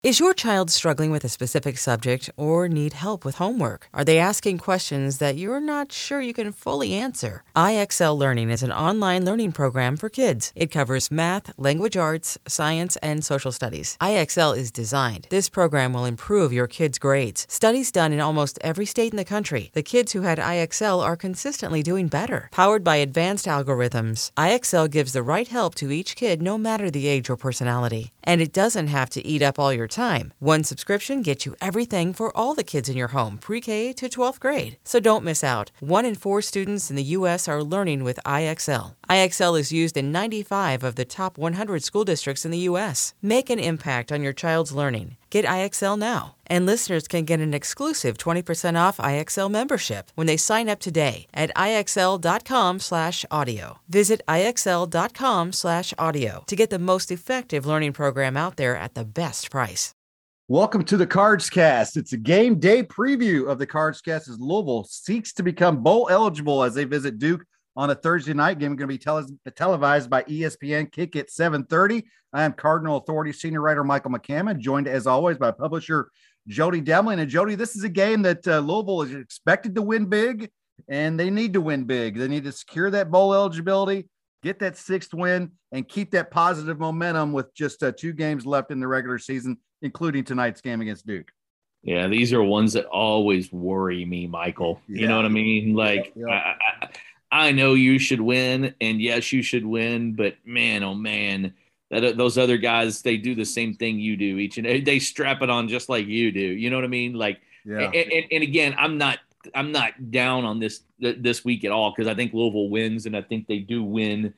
Is your child struggling with a specific subject or need help with homework? Are they asking questions that you're not sure you can fully answer? IXL Learning is an online learning program for kids. It covers math, language arts, science, and social studies. IXL is designed. This program will improve your kids' grades. Studies done in almost every state in the country. The kids who had IXL are consistently doing better. Powered by advanced algorithms, IXL gives the right help to each kid no matter the age or personality. And it doesn't have to eat up all your time. One subscription gets you everything for all the kids in your home, pre-K to 12th grade. So don't miss out. 1 in 4 students in the U.S. are learning with IXL. IXL is used in 95 of the top 100 school districts in the U.S. Make an impact on your child's learning. Get IXL now. And listeners can get an exclusive 20% off IXL membership when they sign up today at IXL.com/audio. Visit IXL.com/audio to get the most effective learning program out there at the best price. Welcome to the Cards Cast. It's a game day preview of the Cards Cast as Louisville seeks to become bowl eligible as they visit Duke on a Thursday night game. Going to be televised by ESPN. Kick at 7:30. I am Cardinal Authority senior writer Michael McCammon, joined as always by publisher Jody Demling. And Jody, this is a game that Louisville is expected to win big, and they need to win big. They need to secure that bowl eligibility, get that 6th win, and keep that positive momentum with just 2 games left in the regular season, including tonight's game against Duke. Yeah, these are ones that always worry me, Michael. Yeah. You know what I mean? Like, Yeah. I know you should win, and yes, you should win, but man, oh man, those other guys, they do the same thing you do each and they strap it on just like you do. You know what I mean? Like, Yeah. And again, I'm not down on this week at all, because I think Louisville wins, and I think they do win.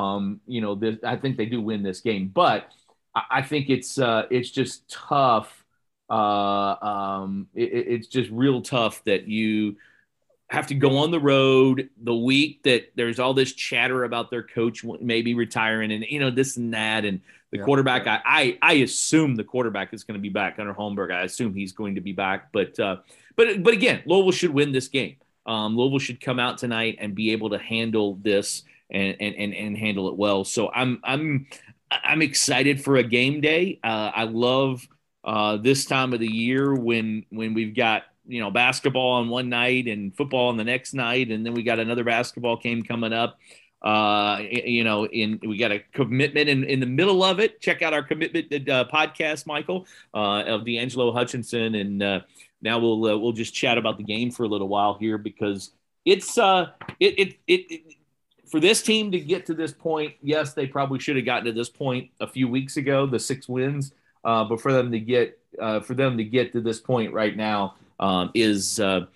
I think they do win this game, but I think it's just tough. It's just real tough that you have to go on the road the week that there's all this chatter about their coach maybe retiring and, this and that. And the quarterback, I assume the quarterback is going to be back under Holmberg. I assume he's going to be back, but again, Louisville should win this game. Louisville should come out tonight and be able to handle this and handle it well. So I'm excited for a game day. I love this time of the year when we've got, basketball on one night and football on the next night. And then we got another basketball game coming up. We got a commitment in the middle of it. Check out our commitment podcast, Michael, of D'Angelo Hutchinson. And now we'll just chat about the game for a little while here, because it's for this team to get to this point. Yes, they probably should have gotten to this point a few weeks ago, the 6 wins. But for them to get to this point right now, it'd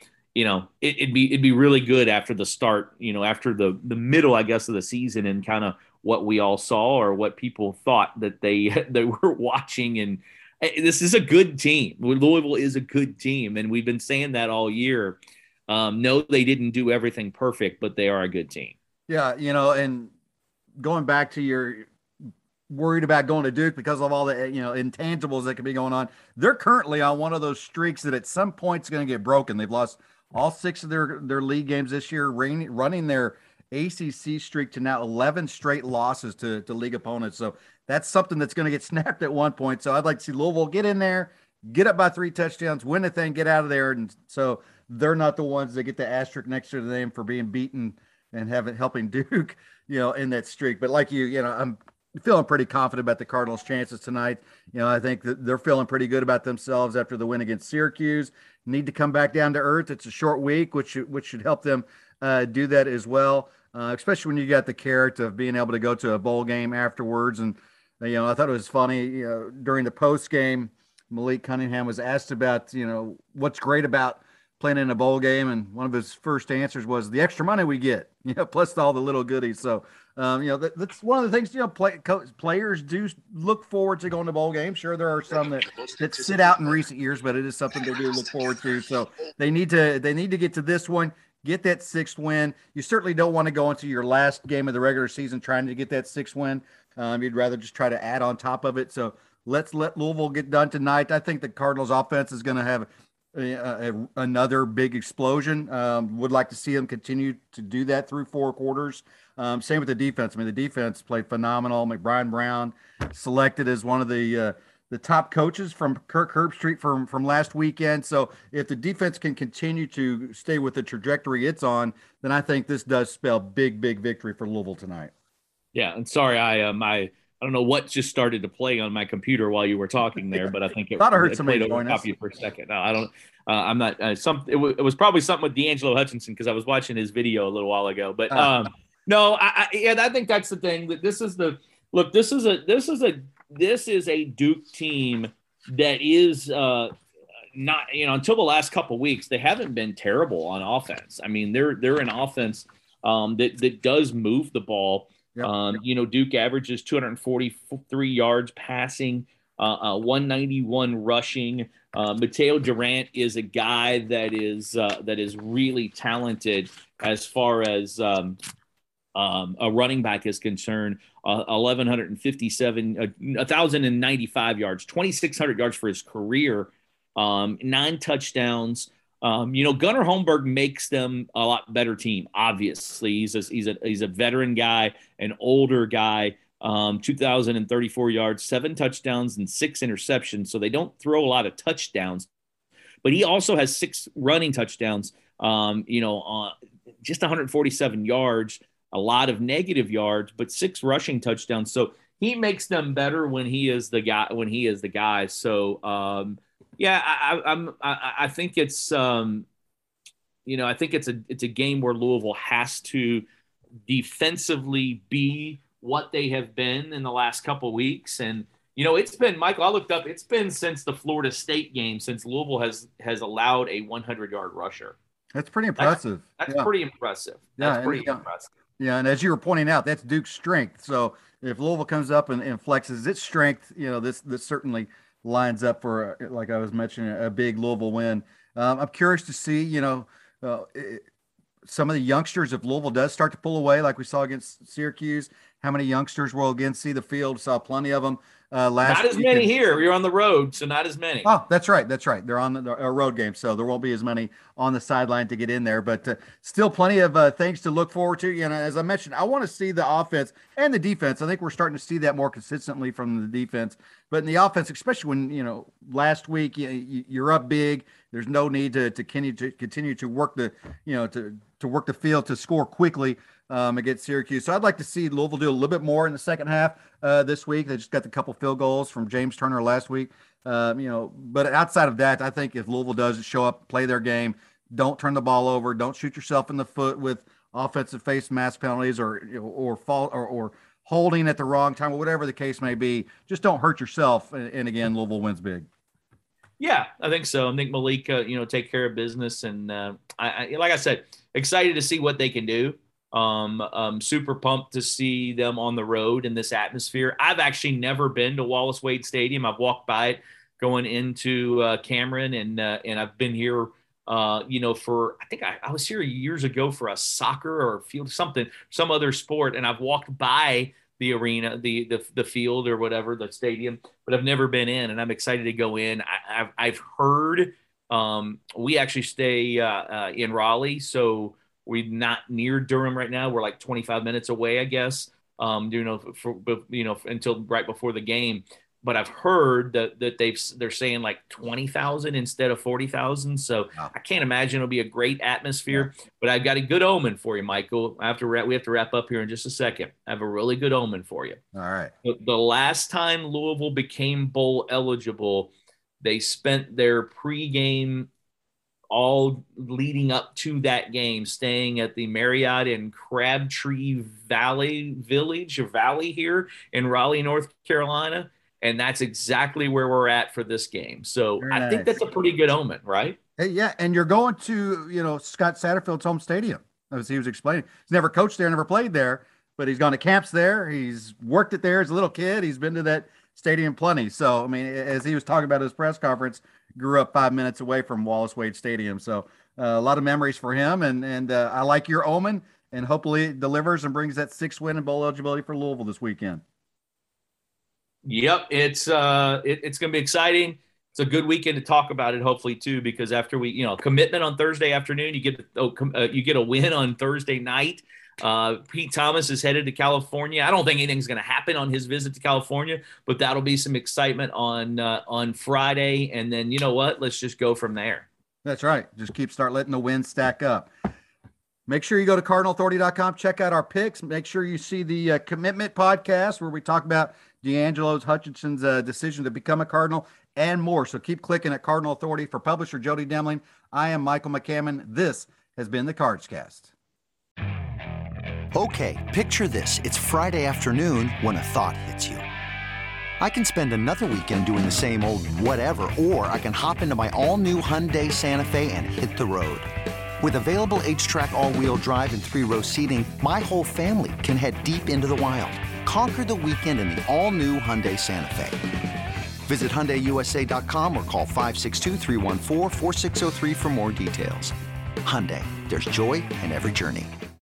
be really good after the start, after the middle, I guess, of the season, and kind of what we all saw or what people thought that they were watching. And this is a good team. Louisville is a good team, and we've been saying that all year. No, they didn't do everything perfect, but they are a good team. Yeah, and going back to your worried about going to Duke because of all the intangibles that could be going on. They're currently on one of those streaks that at some point is going to get broken. They've lost all 6 of their league games this year, running their ACC streak to now 11 straight losses to league opponents. So that's something that's going to get snapped at one point. So I'd like to see Louisville get in there, get up by 3 touchdowns, win the thing, get out of there. And so they're not the ones that get the asterisk next to their name for being beaten and helping Duke, in that streak. But like I'm feeling pretty confident about the Cardinals' chances tonight. I think that they're feeling pretty good about themselves after the win against Syracuse. Need to come back down to earth. It's a short week, which should help them do that as well, especially when you got the carrot of being able to go to a bowl game afterwards. And, I thought it was funny, during the post game, Malik Cunningham was asked about, what's great about playing in a bowl game. And one of his first answers was the extra money we get, plus all the little goodies. So, that's one of the things, players do look forward to going to bowl games. Sure, there are some that sit out in recent years, but it is something they do look forward to. So they need to get to this one, get that 6th win. You certainly don't want to go into your last game of the regular season trying to get that 6th win. You'd rather just try to add on top of it. So let's let Louisville get done tonight. I think the Cardinals offense is going to have another big explosion. Would like to see them continue to do that through 4 quarters. Same with the defense. I mean, the defense played phenomenal. McBride Brown selected as one of the the top coaches from Kirk Herbstreit from last weekend. So if the defense can continue to stay with the trajectory it's on, then I think this does spell big victory for Louisville tonight. Yeah, and sorry, I don't know what just started to play on my computer while you were talking there, but I think Thought I heard it somebody played over join top us. of you for a second. No, I don't. I'm not. It was probably something with D'Angelo Hutchinson because I was watching his video a little while ago. But no, I think that's the thing. That this is the look. This is a Duke team that is not, until the last couple of weeks they haven't been terrible on offense. I mean, they're an offense that does move the ball. Yep. Duke averages 243 yards passing, 191 rushing. Mateo Durant is a guy that is really talented as far as a running back is concerned. 1,095 yards, 2,600 yards for his career, 9 touchdowns. Gunnar Holmberg makes them a lot better team. Obviously, he's a veteran guy, an older guy. 2,034 yards, 7 touchdowns, and 6 interceptions. So they don't throw a lot of touchdowns, but he also has 6 running touchdowns. Just 147 yards, a lot of negative yards, but 6 rushing touchdowns. So he makes them better when he is the guy. So I think it's I think it's a game where Louisville has to defensively be what they have been in the last couple of weeks. And it's been, Michael, I looked up, it's been since the Florida State game since Louisville has allowed a 100-yard rusher. That's pretty impressive. That's pretty impressive. That's pretty impressive. Yeah, and as you were pointing out, that's Duke's strength. So if Louisville comes up and flexes its strength, this certainly lines up for, like I was mentioning, a big Louisville win. I'm curious to see, some of the youngsters, if Louisville does start to pull away, like we saw against Syracuse, how many youngsters will again see the field? Saw plenty of them last. Not as many here. You're on the road, so not as many. Oh, that's right. They're on the road game, so there won't be as many on the sideline to get in there. But still, plenty of things to look forward to. As I mentioned, I want to see the offense and the defense. I think we're starting to see that more consistently from the defense, but in the offense, especially when last week you're up big. There's no need to continue to work the to work the field to score quickly against Syracuse. So I'd like to see Louisville do a little bit more in the second half this week. They just got a couple field goals from James Turner last week. But outside of that, I think if Louisville does show up, play their game, don't turn the ball over, don't shoot yourself in the foot with offensive face mask penalties or holding at the wrong time or whatever the case may be, just don't hurt yourself. And again, Louisville wins big. Yeah, I think so. I think Malik, take care of business, and I like I said, excited to see what they can do. Super pumped to see them on the road in this atmosphere. I've actually never been to Wallace Wade Stadium. I've walked by it going into Cameron, and I've been here, for I think I was here years ago for a soccer or field some other sport, and I've walked by the arena, the field or whatever, the stadium, but I've never been in, and I'm excited to go in. I've heard we actually stay in Raleigh, so we're not near Durham right now. We're like 25 minutes away, I guess. Until right before the game. But I've heard that they're saying like 20,000 instead of 40,000. So wow. I can't imagine it'll be a great atmosphere. Yeah. But I've got a good omen for you, Michael. We have to wrap up here in just a second. I have a really good omen for you. All right. The last time Louisville became bowl eligible, they spent their pregame all leading up to that game staying at the Marriott in Crabtree Valley here in Raleigh, North Carolina. And that's exactly where we're at for this game. So very nice. Think that's a pretty good omen, right? Hey, yeah, and you're going to, Scott Satterfield's home stadium, as he was explaining. He's never coached there, never played there, but he's gone to camps there. He's worked it there as a little kid. He's been to that stadium plenty. So, I mean, as he was talking about his press conference, grew up 5 minutes away from Wallace Wade Stadium. So a lot of memories for him. And I like your omen, and hopefully it delivers and brings that 6th win in bowl eligibility for Louisville this weekend. Yep, it's going to be exciting. It's a good weekend to talk about it, hopefully too, because after we, commitment on Thursday afternoon, you get a win on Thursday night. Pete Thomas is headed to California. I don't think anything's going to happen on his visit to California, but that'll be some excitement on Friday. And then, you know what? Let's just go from there. That's right. Just start letting the wins stack up. Make sure you go to CardinalAuthority.com, check out our picks. Make sure you see the Commitment podcast where we talk about D'Angelo Hutchinson's decision to become a Cardinal and more. So keep clicking at Cardinal Authority. For publisher Jody Demling, I am Michael McCammon. This has been the Cardscast. Okay, picture this. It's Friday afternoon when a thought hits you. I can spend another weekend doing the same old whatever, or I can hop into my all-new Hyundai Santa Fe and hit the road. With available H-Track all-wheel drive and 3-row seating, my whole family can head deep into the wild. Conquer the weekend in the all-new Hyundai Santa Fe. Visit HyundaiUSA.com or call 562-314-4603 for more details. Hyundai, there's joy in every journey.